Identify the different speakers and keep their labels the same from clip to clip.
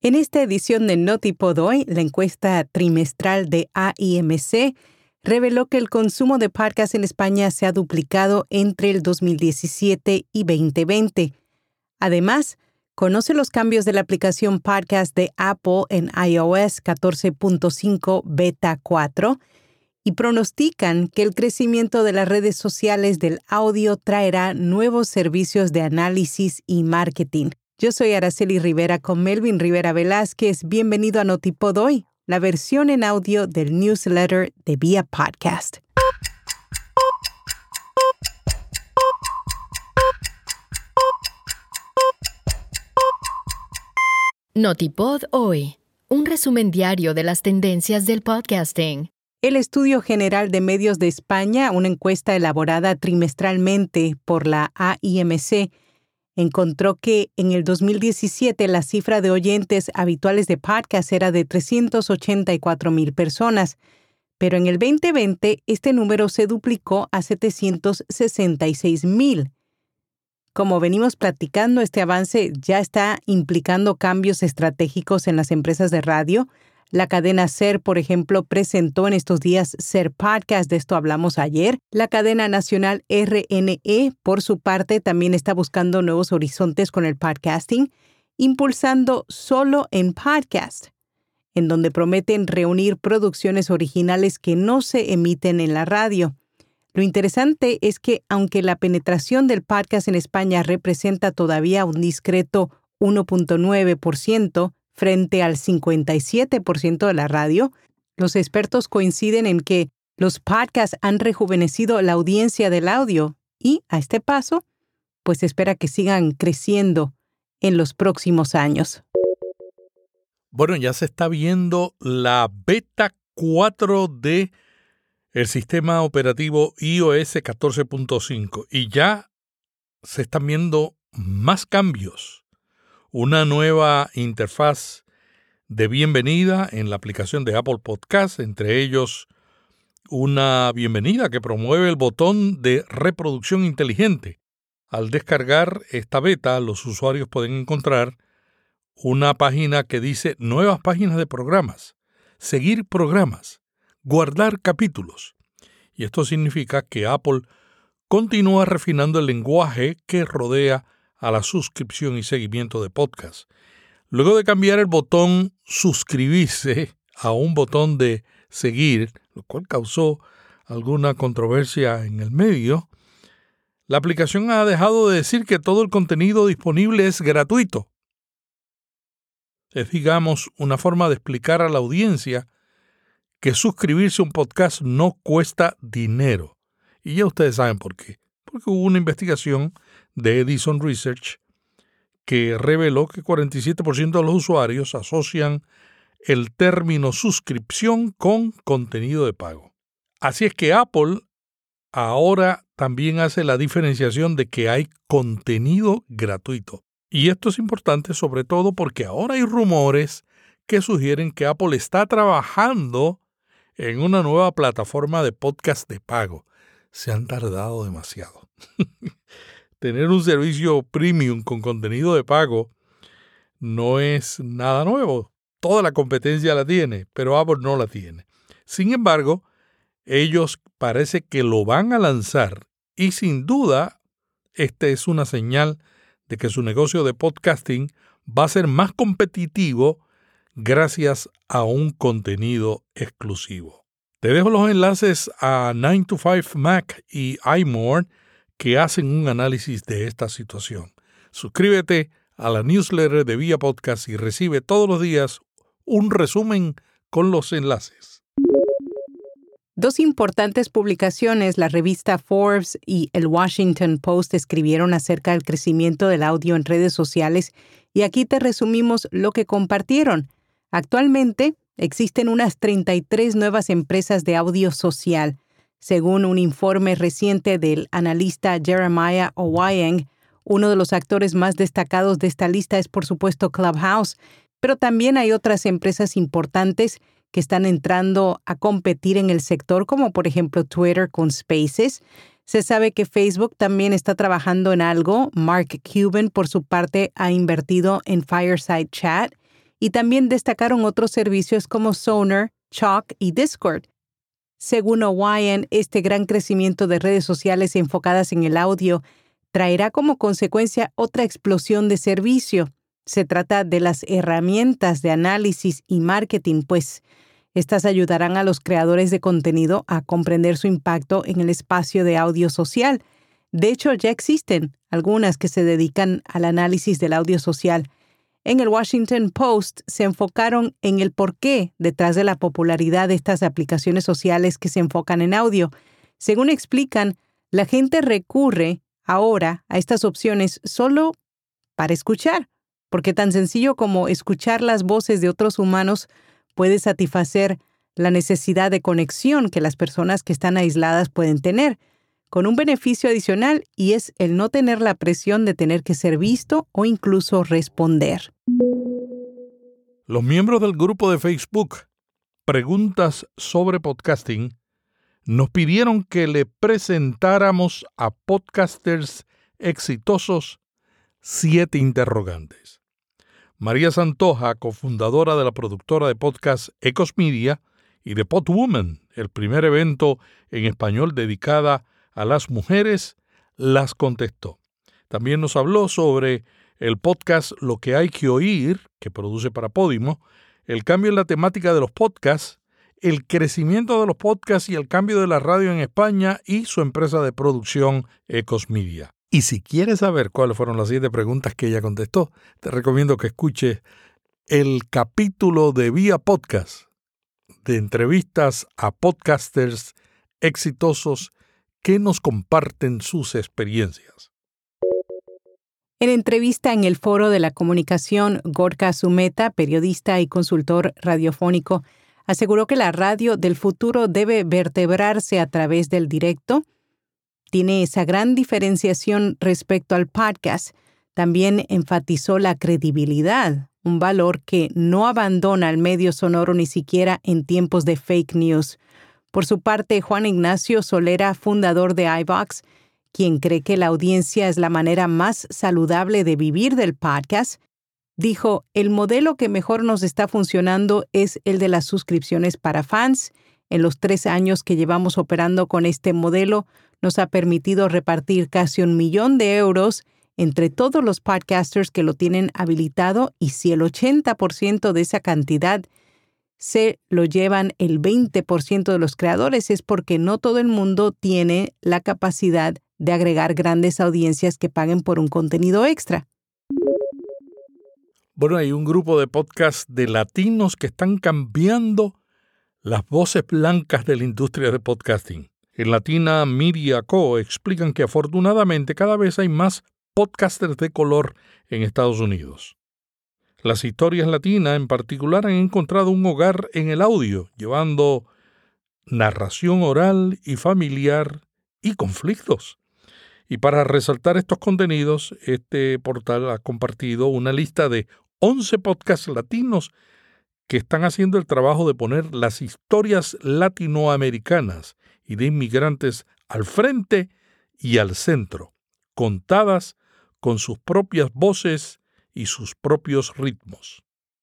Speaker 1: En esta edición de Notipod Hoy, la encuesta trimestral de AIMC reveló que el consumo de podcasts en España se ha duplicado entre el 2017 y 2020. Además, conoce los cambios de la aplicación podcast de Apple en iOS 14.5 Beta 4 y pronostican que el crecimiento de las redes sociales del audio traerá nuevos servicios de análisis y marketing. Yo soy Araceli Rivera con Melvin Rivera Velázquez. Bienvenido a Notipod Hoy, la versión en audio del newsletter de Vía Podcast.
Speaker 2: Notipod Hoy, un resumen diario de las tendencias del podcasting.
Speaker 1: El Estudio General de Medios de España, una encuesta elaborada trimestralmente por la AIMC, encontró que en el 2017 la cifra de oyentes habituales de podcast era de 384,000 personas, pero en el 2020 este número se duplicó a 766,000. Como venimos platicando, este avance ya está implicando cambios estratégicos en las empresas de radio. La cadena SER, por ejemplo, presentó en estos días SER Podcast, de esto hablamos ayer. La cadena nacional RNE, por su parte, también está buscando nuevos horizontes con el podcasting, impulsando Solo en Podcast, en donde prometen reunir producciones originales que no se emiten en la radio. Lo interesante es que, aunque la penetración del podcast en España representa todavía un discreto 1.9%, frente al 57% de la radio, los expertos coinciden en que los podcasts han rejuvenecido la audiencia del audio y, a este paso, pues espera que sigan creciendo en los próximos años.
Speaker 3: Bueno, ya se está viendo la beta 4 de el sistema operativo iOS 14.5 y ya se están viendo más cambios. Una nueva interfaz de bienvenida en la aplicación de Apple Podcast, entre ellos una bienvenida que promueve el botón de reproducción inteligente. Al descargar esta beta, los usuarios pueden encontrar una página que dice nuevas páginas de programas, seguir programas, guardar capítulos. Y esto significa que Apple continúa refinando el lenguaje que rodea a la suscripción y seguimiento de podcast. Luego de cambiar el botón suscribirse a un botón de seguir, lo cual causó alguna controversia en el medio, la aplicación ha dejado de decir que todo el contenido disponible es gratuito. Es, digamos, una forma de explicar a la audiencia que suscribirse a un podcast no cuesta dinero. Y ya ustedes saben por qué. Porque hubo una investigación de Edison Research que reveló que 47% de los usuarios asocian el término suscripción con contenido de pago. Así es que Apple ahora también hace la diferenciación de que hay contenido gratuito. Y esto es importante sobre todo porque ahora hay rumores que sugieren que Apple está trabajando en una nueva plataforma de podcast de pago. Se han tardado demasiado. Tener un servicio premium con contenido de pago no es nada nuevo. Toda la competencia la tiene, pero Apple no la tiene. Sin embargo, ellos parece que lo van a lanzar y sin duda esta es una señal de que su negocio de podcasting va a ser más competitivo gracias a un contenido exclusivo. Te dejo los enlaces a 9to5Mac y iMore que hacen un análisis de esta situación. Suscríbete a la newsletter de Vía Podcast y recibe todos los días un resumen con los enlaces.
Speaker 1: Dos importantes publicaciones, la revista Forbes y el Washington Post, escribieron acerca del crecimiento del audio en redes sociales y aquí te resumimos lo que compartieron. Actualmente existen unas 33 nuevas empresas de audio social. Según un informe reciente del analista Jeremiah Owyang, uno de los actores más destacados de esta lista es, por supuesto, Clubhouse, pero también hay otras empresas importantes que están entrando a competir en el sector, como por ejemplo Twitter con Spaces. Se sabe que Facebook también está trabajando en algo. Mark Cuban, por su parte, ha invertido en Fireside Chat. y también destacaron otros servicios como Sonar, Chalk y Discord. Según O'Wyan, este gran crecimiento de redes sociales enfocadas en el audio traerá como consecuencia otra explosión de servicio. Se trata de las herramientas de análisis y marketing, pues estas ayudarán a los creadores de contenido a comprender su impacto en el espacio de audio social. De hecho, ya existen algunas que se dedican al análisis del audio social. En el Washington Post se enfocaron en el porqué detrás de la popularidad de estas aplicaciones sociales que se enfocan en audio. Según explican, la gente recurre ahora a estas opciones solo para escuchar, porque tan sencillo como escuchar las voces de otros humanos puede satisfacer la necesidad de conexión que las personas que están aisladas pueden tener, con un beneficio adicional, y es el no tener la presión de tener que ser visto o incluso responder.
Speaker 3: Los miembros del grupo de Facebook Preguntas sobre Podcasting nos pidieron que le presentáramos a podcasters exitosos 7 interrogantes. María Santoja, cofundadora de la productora de podcast Ecos Media y de Podwoman, el primer evento en español dedicada a las mujeres, las contestó. También nos habló sobre el podcast Lo que hay que oír, que produce para Podimo, el cambio en la temática de los podcasts, el crecimiento de los podcasts y el cambio de la radio en España y su empresa de producción Ecos Media. Y si quieres saber cuáles fueron las 7 preguntas que ella contestó, te recomiendo que escuches el capítulo de Vía Podcast de entrevistas a podcasters exitosos que nos comparten sus experiencias.
Speaker 1: En entrevista en el Foro de la Comunicación, Gorka Sumeta, periodista y consultor radiofónico, aseguró que la radio del futuro debe vertebrarse a través del directo. Tiene esa gran diferenciación respecto al podcast. También enfatizó la credibilidad, un valor que no abandona al medio sonoro ni siquiera en tiempos de fake news. Por su parte, Juan Ignacio Solera, fundador de iVox, quien cree que la audiencia es la manera más saludable de vivir del podcast, dijo: el modelo que mejor nos está funcionando es el de las suscripciones para fans. En los 3 años que llevamos operando con este modelo, nos ha permitido repartir casi €1 millón entre todos los podcasters que lo tienen habilitado, y si el 80% de esa cantidad se lo llevan el 20% de los creadores, es porque no todo el mundo tiene la capacidad de agregar grandes audiencias que paguen por un contenido extra.
Speaker 3: Bueno, hay un grupo de podcasts de latinos que están cambiando las voces blancas de la industria de podcasting. En Latina Media Co. explican que afortunadamente cada vez hay más podcasters de color en Estados Unidos. Las historias latinas en particular han encontrado un hogar en el audio, llevando narración oral y familiar y conflictos. Y para resaltar estos contenidos, este portal ha compartido una lista de 11 podcasts latinos que están haciendo el trabajo de poner las historias latinoamericanas y de inmigrantes al frente y al centro, contadas con sus propias voces y sus propios ritmos.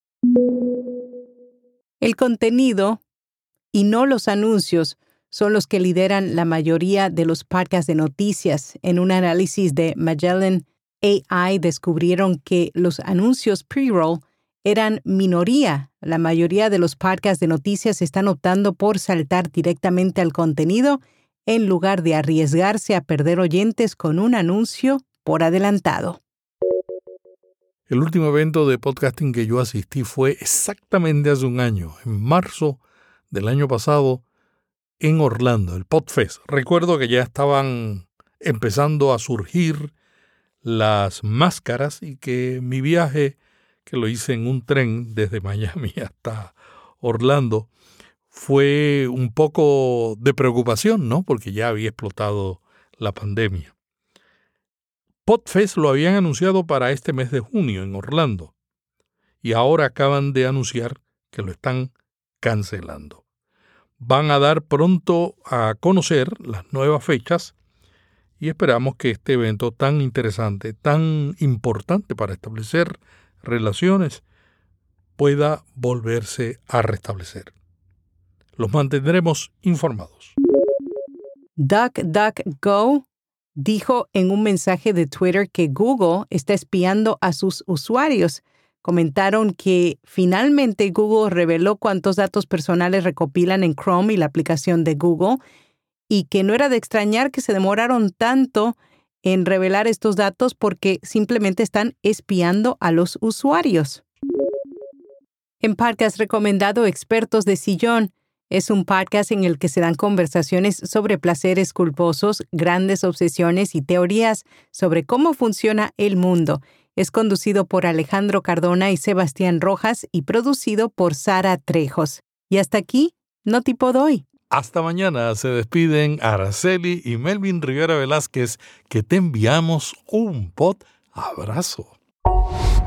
Speaker 1: El contenido y no los anuncios son los que lideran la mayoría de los podcasts de noticias. En un análisis de Magellan AI descubrieron que los anuncios pre-roll eran minoría. La mayoría de los podcasts de noticias están optando por saltar directamente al contenido en lugar de arriesgarse a perder oyentes con un anuncio por adelantado.
Speaker 3: El último evento de podcasting que yo asistí fue exactamente hace un año, en marzo del año pasado, en Orlando, el PodFest. Recuerdo que ya estaban empezando a surgir las máscaras y que mi viaje, que lo hice en un tren desde Miami hasta Orlando, fue un poco de preocupación, ¿no? Porque ya había explotado la pandemia. PodFest lo habían anunciado para este mes de junio en Orlando y ahora acaban de anunciar que lo están cancelando. Van a dar pronto a conocer las nuevas fechas y esperamos que este evento tan interesante, tan importante para establecer relaciones, pueda volverse a restablecer. Los mantendremos informados.
Speaker 1: DuckDuckGo dijo en un mensaje de Twitter que Google está espiando a sus usuarios. Comentaron que finalmente Google reveló cuántos datos personales recopilan en Chrome y la aplicación de Google y que no era de extrañar que se demoraron tanto en revelar estos datos porque simplemente están espiando a los usuarios. En podcast recomendado Expertos de Sillón, es un podcast en el que se dan conversaciones sobre placeres culposos, grandes obsesiones y teorías sobre cómo funciona el mundo. Es conducido por Alejandro Cardona y Sebastián Rojas y producido por Sara Trejos. Y hasta aquí, Notipod hoy.
Speaker 3: Hasta mañana. Se despiden Araceli y Melvin Rivera Velázquez, que te enviamos un pod abrazo.